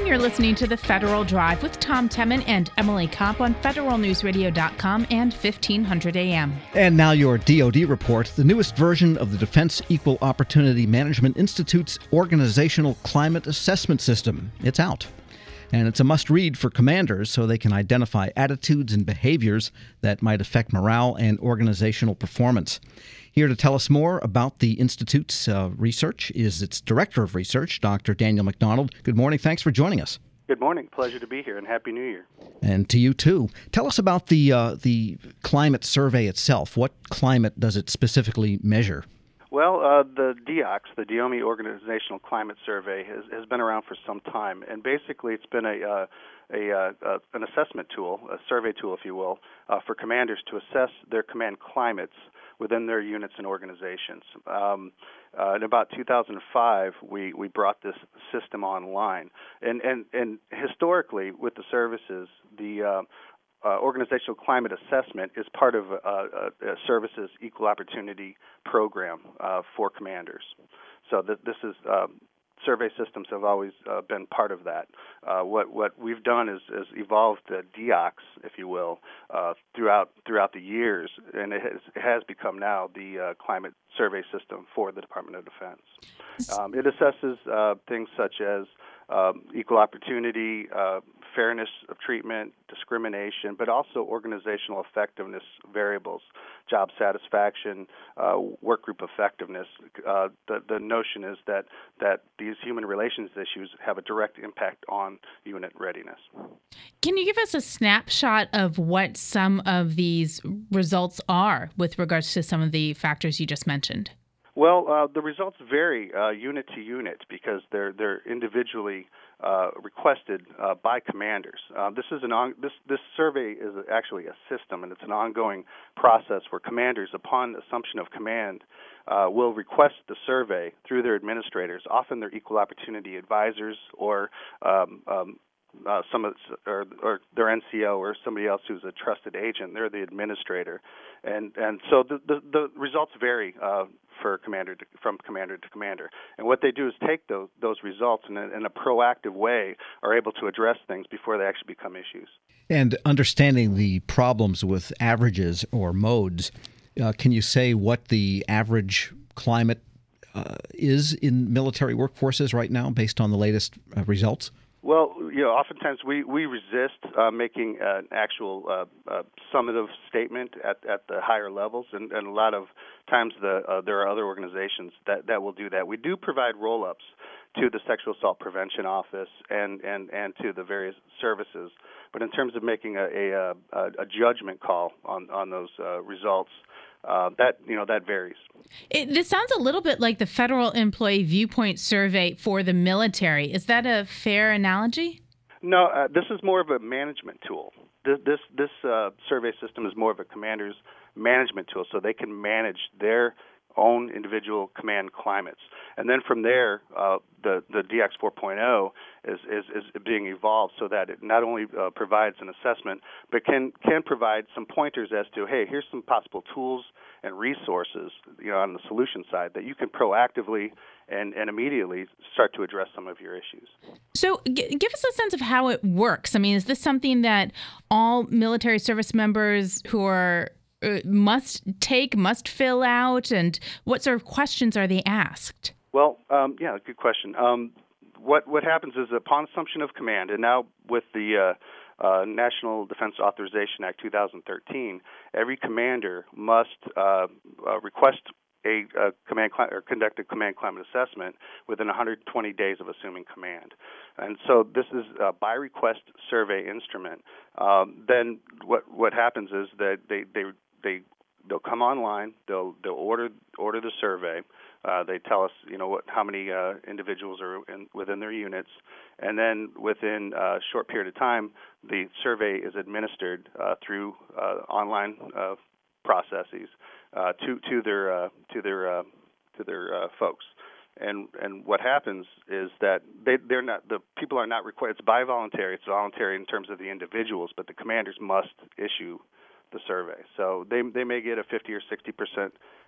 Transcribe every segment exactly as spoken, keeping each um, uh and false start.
You're listening to The Federal Drive with Tom Temin and Emily Kopp on federal news radio dot com and fifteen hundred A M. And now your D O D report, the newest version of the Defense Equal Opportunity Management Institute's Organizational Climate Assessment System. It's out. And it's a must-read for commanders so they can identify attitudes and behaviors that might affect morale and organizational performance. Here to tell us more about the Institute's uh, research is its Director of Research, Doctor Daniel McDonald. Good morning. Thanks for joining us. Good morning. Pleasure to be here, and Happy New Year. And to you, too. Tell us about the uh, the climate survey itself. What climate does it specifically measure? Well, uh, the D O C S, the DOMI Organizational Climate Survey, has, has been around for some time, and basically it's been a, uh, a uh, uh, an assessment tool, a survey tool, if you will, uh, for commanders to assess their command climates within their units and organizations. Um, uh, in about two thousand five, we, we brought this system online, and and, and historically with the services, the uh, Uh, organizational climate assessment is part of uh, a, a services equal opportunity program uh, for commanders. So th- this is uh, survey systems have always uh, been part of that. Uh, what what we've done is, is evolved the D O C S, if you will, uh, throughout throughout the years, and it has, it has become now the uh, climate survey system for the Department of Defense. Um, it assesses uh, things such as um, equal opportunity, uh, fairness of treatment, discrimination, but also organizational effectiveness variables, job satisfaction, uh, work group effectiveness. Uh, the, the notion is that, that these human relations issues have a direct impact on unit readiness. Can you give us a snapshot of what some of these results are with regards to some of the factors you just mentioned? Well, uh, the results vary uh, unit to unit because they're they're individually uh, requested uh, by commanders. Uh, this is an on, this this survey is actually a system, and it's an ongoing process where commanders, upon assumption of command, uh, will request the survey through their administrators, often their equal opportunity advisors or um, um, Uh, some of or, or their N C O or somebody else who's a trusted agent. They're the administrator, and and so the the, the results vary uh, for commander to, from commander to commander. And what they do is take those those results and in a proactive way are able to address things before they actually become issues. And understanding the problems with averages or modes, uh, can you say what the average climate uh, is in military workforces right now, based on the latest uh, results? Well, you know, oftentimes we, we resist uh, making an actual uh, uh, summative statement at, at the higher levels, and, and a lot of times the uh, there are other organizations that, that will do that. We do provide roll-ups to the Sexual Assault Prevention Office and, and, and to the various services, but in terms of making a, a, a, a judgment call on, on those uh, results, Uh, that you know that varies. It, this sounds a little bit like the Federal Employee Viewpoint Survey for the military. Is that a fair analogy? No, uh, this is more of a management tool. This this, this uh, survey system is more of a commander's management tool, so they can manage their own individual command climates. And then from there, uh, the, the D O C S four point oh is, is, is being evolved so that it not only uh, provides an assessment, but can, can provide some pointers as to, hey, here's some possible tools and resources, you know, on the solution side that you can proactively and, and immediately start to address some of your issues. So g- give us a sense of how it works. I mean, is this something that all military service members who are Uh, must take, must fill out, and what sort of questions are they asked? Well, um, yeah, good question. Um, what what happens is upon assumption of command, and now with the uh, uh, National Defense Authorization Act two thousand thirteen, every commander must uh, uh, request a, a command cli- or conduct a command climate assessment within one hundred twenty days of assuming command. And so this is a by request survey instrument. Um, then what what happens is that they they They they'll come online. They'll they'll order order the survey. Uh, they tell us you know what how many uh, individuals are in, within their units, and then within a short period of time, the survey is administered uh, through uh, online uh, processes uh, to to their uh, to their uh, to their uh, folks. And and what happens is that they they're not the people are not required. It's by voluntary. It's voluntary in terms of the individuals, but the commanders must issue the survey. So they they may get a fifty or sixty percent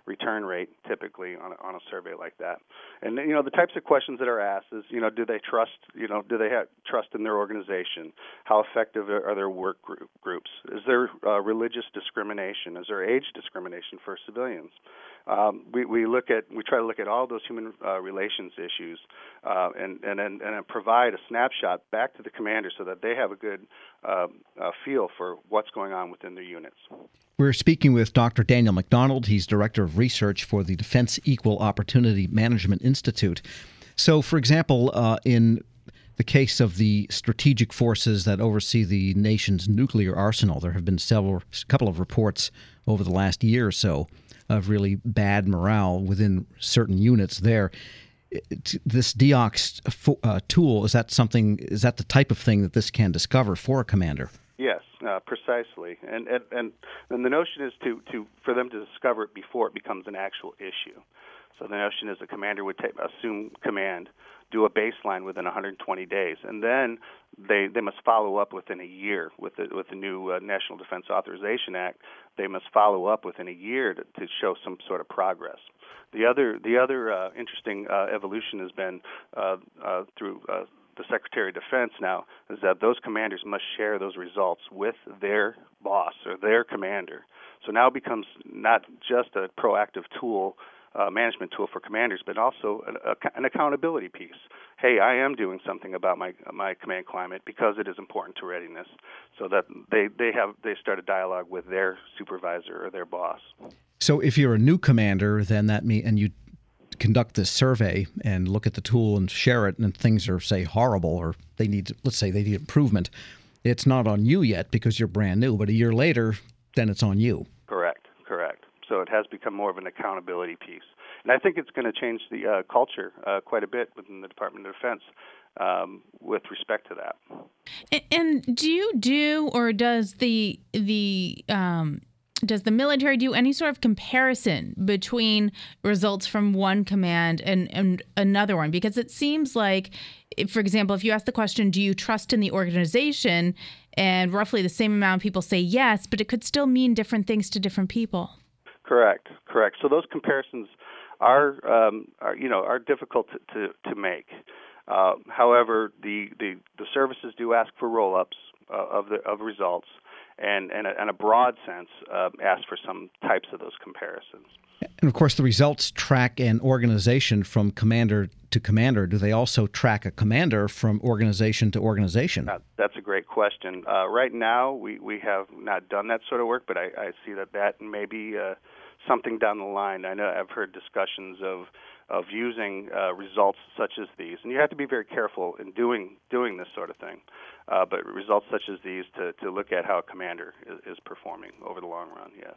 return rate typically on a, on a survey like that. And you know, the types of questions that are asked is, you know, do they trust, you know, do they have trust in their organization? How effective are their work group, groups? Is there uh, religious discrimination? Is there age discrimination for civilians? Um, we, we look at we try to look at all those human uh, relations issues uh, and and and, and provide a snapshot back to the commander so that they have a good uh, uh, feel for what's going on within their units. We're speaking with Doctor Daniel McDonald. He's Director of Research for the Defense Equal Opportunity Management Institute. So, for example, uh, in the case of the strategic forces that oversee the nation's nuclear arsenal, there have been several, a couple of reports over the last year or so of really bad morale within certain units there. It, this D O C S uh, tool, is that something? Is that the type of thing that this can discover for a commander? Yes, uh, precisely. And, and and and the notion is to, to for them to discover it before it becomes an actual issue. So the notion is the commander would take, assume command, do a baseline within one hundred twenty days, and then they, they must follow up within a year with the with the new uh, National Defense Authorization Act. They must follow up within a year to, to show some sort of progress. The other the other uh, interesting uh, evolution has been uh, uh, through uh, the Secretary of Defense now is that those commanders must share those results with their boss or their commander. So now it becomes not just a proactive tool. Uh, management tool for commanders, but also an, a, an accountability piece. Hey, I am doing something about my my command climate because it is important to readiness, so that they, they have they start a dialogue with their supervisor or their boss. So if you're a new commander, then that mean and you conduct this survey and look at the tool and share it, and things are say horrible or they need let's say they need improvement, it's not on you yet because you're brand new. But a year later, then it's on you. Correct. Correct. So it has become more of an accountability piece. And I think it's going to change the uh, culture uh, quite a bit within the Department of Defense um, with respect to that. And, and do you do, or does the the um, does the military do any sort of comparison between results from one command and, and another one? Because it seems like, if, for example, if you ask the question, do you trust in the organization, and roughly the same amount of people say yes, but it could still mean different things to different people. Correct, correct. So those comparisons are, um, are you know, are difficult to, to, to make. Uh, however, the, the, the services do ask for roll-ups uh, of the of results, and and a, and a broad sense uh, ask for some types of those comparisons. And of course, the results track an organization from commander to commander. Do they also track a commander from organization to organization? Uh, that's a great question. Uh, right now, we, we have not done that sort of work, but I, I see that that may be uh, something down the line. I know I've heard discussions of of using uh, results such as these, and you have to be very careful in doing doing this sort of thing. Uh, but results such as these to, to look at how a commander is, is performing over the long run, yes.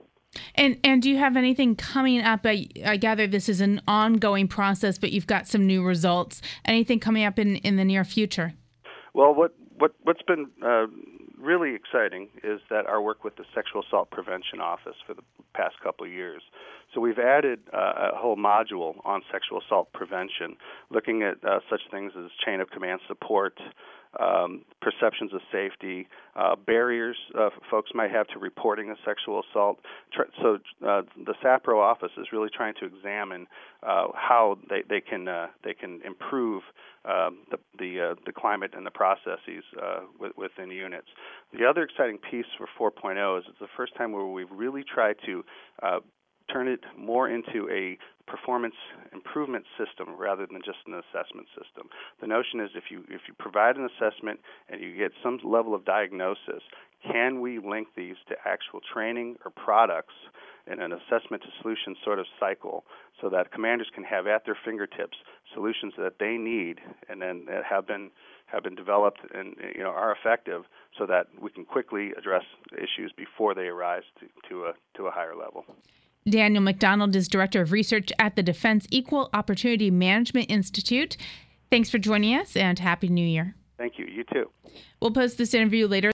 And and do you have anything coming up? I, I gather this is an ongoing process, but you've got some new results. Anything coming up in, in the near future? Well, what, what, what's been uh, really exciting is that our work with the Sexual Assault Prevention Office for the past couple of years. So we've added uh, a whole module on sexual assault prevention, looking at uh, such things as chain of command support, Um, perceptions of safety, uh, barriers uh, folks might have to reporting a sexual assault. So uh, the SAPRO office is really trying to examine uh, how they, they can uh, they can improve um, the the, uh, the climate and the processes uh, within units. The other exciting piece for four point oh is it's the first time where we've really tried to uh, turn it more into a performance improvement system rather than just an assessment system. The notion is if you if you provide an assessment and you get some level of diagnosis, can we link these to actual training or products in an assessment to solution sort of cycle so that commanders can have at their fingertips solutions that they need and then that have been have been developed and you know are effective so that we can quickly address issues before they arise to, to a to a higher level. Daniel McDonald is Director of Research at the Defense Equal Opportunity Management Institute. Thanks for joining us, and Happy New Year. Thank you. You too. We'll post this interview later.